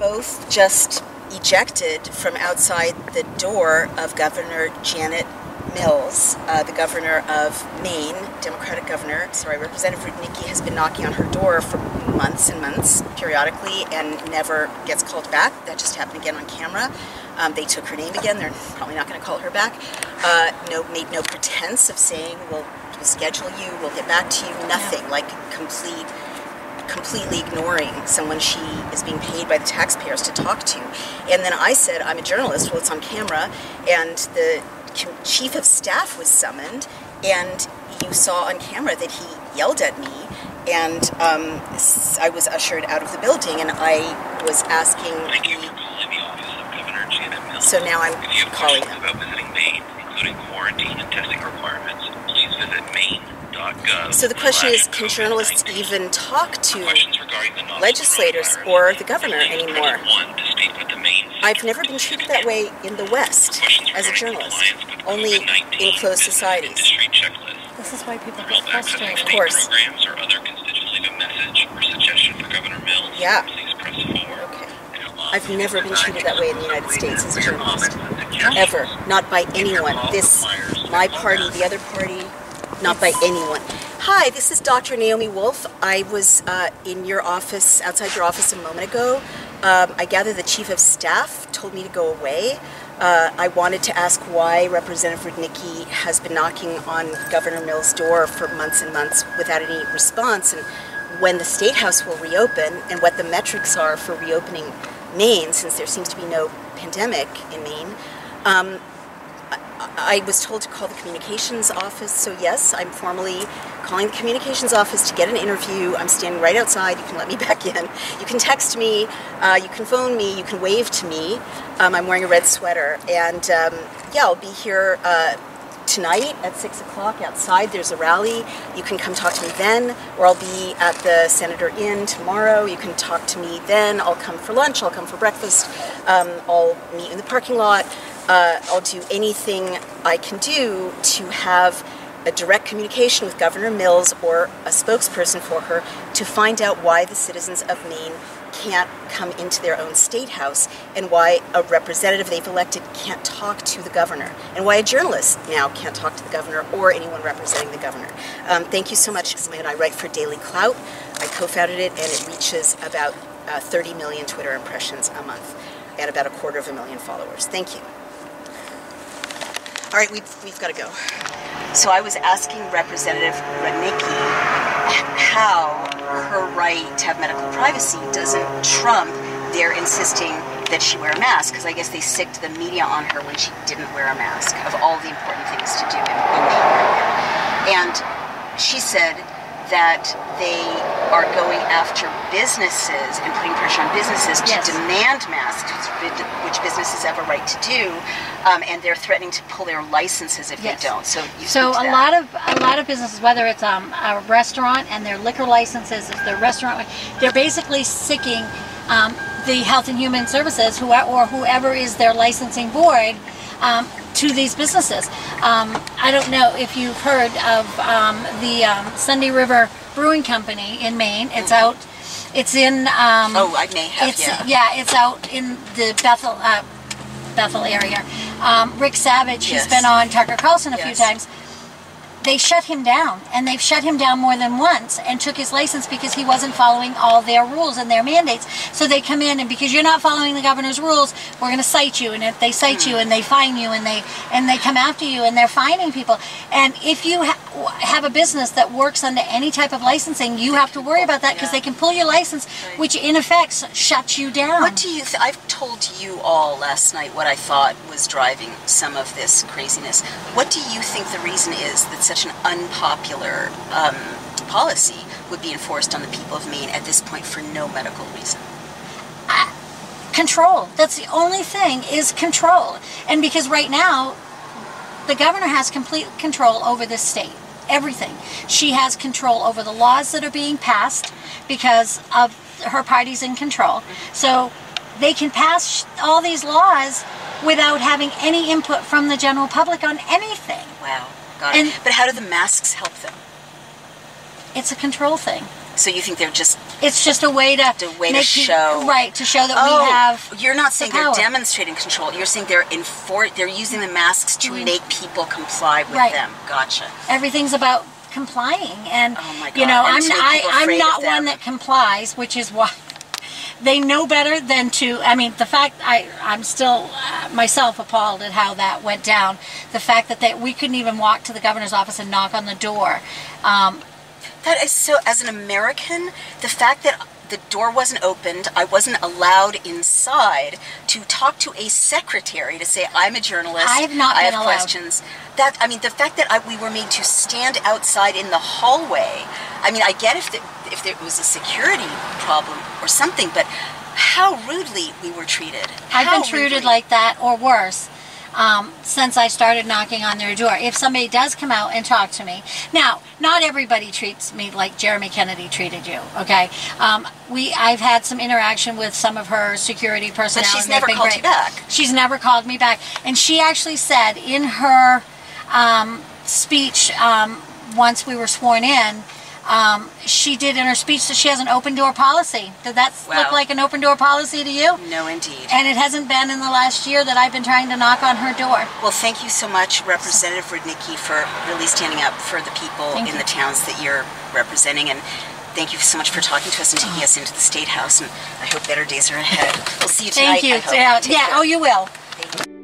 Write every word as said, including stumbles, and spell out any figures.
both just ejected from outside the door of Governor Janet Mills, uh, the governor of Maine, Democratic governor. Sorry, Representative Rudnicki has been knocking on her door for months and months, periodically, and never gets called back. That just happened again on camera. Um, they took her name again. They're probably not going to call her back. Uh, no, made no pretense of saying, we'll, we'll schedule you, we'll get back to you. Nothing, like complete, completely ignoring someone she is being paid by the taxpayers to talk to. And then I said, I'm a journalist. Well, it's on camera. And the chief of staff was summoned, and you saw on camera that he yelled at me, and um, I was ushered out of the building, and I was asking. Thank you for calling the office of Governor Janet Mills. So now I'm if you have calling questions them. about visiting Maine, including quarantine and testing requirements, please visit maine dot gov. So the question is, can journalists even talk to the legislators or the governor anymore? One, to state what the Maine I've never been treated that way in the West as a journalist, only in closed societies. This is why people get frustrated. Of course. Programs or other constituents leave a message or suggestion for Governor Mills. Yeah. Please press four. Okay. I've never been treated that way in the United States as a journalist. Ever. Not by anyone. This, my party, the other party, not by anyone. Hi, this is Doctor Naomi Wolf. I was uh, in your office, outside your office a moment ago. Um, I gather the chief of staff told me to go away. Uh, I wanted to ask why Representative Rudnicki has been knocking on Governor Mills' door for months and months without any response, and when the State House will reopen, and what the metrics are for reopening Maine, since there seems to be no pandemic in Maine. Um, I was told to call the communications office, so yes, I'm formally calling the communications office to get an interview. I'm standing right outside. You can let me back in. You can text me. Uh, you can phone me. You can wave to me. Um, I'm wearing a red sweater. And um, yeah, I'll be here uh, tonight at six o'clock outside. There's a rally. You can come talk to me then, or I'll be at the Senator Inn tomorrow. You can talk to me then. I'll come for lunch. I'll come for breakfast. Um, I'll meet in the parking lot. Uh, I'll do anything I can do to have a direct communication with Governor Mills or a spokesperson for her to find out why the citizens of Maine can't come into their own state house, and why a representative they've elected can't talk to the governor, and why a journalist now can't talk to the governor or anyone representing the governor. Um, thank you so much. And I write for Daily Clout. I co-founded it, and it reaches about uh, thirty million Twitter impressions a month and about a quarter of a million followers. Thank you. All right, we've, we've got to go. So I was asking Representative Rudnicki how her right to have medical privacy doesn't trump their insisting that she wear a mask, because I guess they sicked the media on her when she didn't wear a mask, of all the important things to do in, in Maine right now. And she said that they are going after businesses and putting pressure on businesses to yes. demand masks, which businesses have a right to do, um, and they're threatening to pull their licenses if yes. they don't. So, you so a that. lot of a lot of businesses, whether it's um, a restaurant and their liquor licenses, if their restaurant, they're basically sicking um, the Health and Human Services, who or whoever is their licensing board. Um, to these businesses. Um, I don't know if you've heard of um, the um, Sunday River Brewing Company in Maine. It's mm-hmm. out, it's in... Um, oh, I may have, it's, yeah. Yeah, it's out in the Bethel uh, Bethel area. Um, Rick Savage, yes. he's been on Tucker Carlson a yes. few times. They shut him down, and they've shut him down more than once, and took his license because he wasn't following all their rules and their mandates. So they come in, and because you're not following the governor's rules, we're going to cite you. And if they cite mm-hmm. you, and they fine you, and they and they come after you, and they're fining people. And if you ha have a business that works under any type of licensing, you have to worry about that, because yeah. they can pull your license, right. which in effect shuts you down. What do you? Th I've told you all last night what I thought was driving some of this craziness. What do you think the reason is that such an unpopular um, policy would be enforced on the people of Maine at this point for no medical reason? Uh, control. That's the only thing, is control. And because right now, the governor has complete control over this state. Everything. She has control over the laws that are being passed because of her party's in control. So they can pass all these laws without having any input from the general public on anything. Wow. Got and it. But how do the masks help them? it's a control thing. So you think they're just It's just a way to The way to make show. people, right, to show that oh, we have you're not saying the they're power. demonstrating control. You're saying they're enfor- They're using the masks to Mhm. make people comply with Right. them. Gotcha. Everything's about complying, and Oh my you God, know, and I'm to make I, people I'm afraid not of them. one that complies, which is why they know better than to. I mean, the fact I I'm still uh, myself appalled at how that went down. The fact that they, we couldn't even walk to the governor's office and knock on the door. Um, That is so. As an American, the fact that the door wasn't opened, I wasn't allowed inside to talk to a secretary to say I'm a journalist. I have not I been have allowed. questions. That I mean, the fact that I, we were made to stand outside in the hallway. I mean, I get if the, if there was a security problem or something, but how rudely we were treated. I've How been treated rudely. like that or worse um, since I started knocking on their door. If somebody does come out and talk to me, now not everybody treats me like Jeremy Kennedy treated you. Okay, um, we I've had some interaction with some of her security personnel. But she's and they've never been called great. you back. She's never called me back, and she actually said in her um, speech um, once we were sworn in. Um, she did in her speech that she has an open door policy. Did that Wow. look like an open door policy to you? No, indeed. And it hasn't been in the last year that I've been trying to knock on her door. Well, thank you so much, Representative Rudnicki, for really standing up for the people Thank in you. the towns that you're representing. And thank you so much for talking to us and taking us into the State House. And I hope better days are ahead. We'll see you tonight. Thank you. I hope. Yeah, Take yeah. care. Oh, you will. Thank you.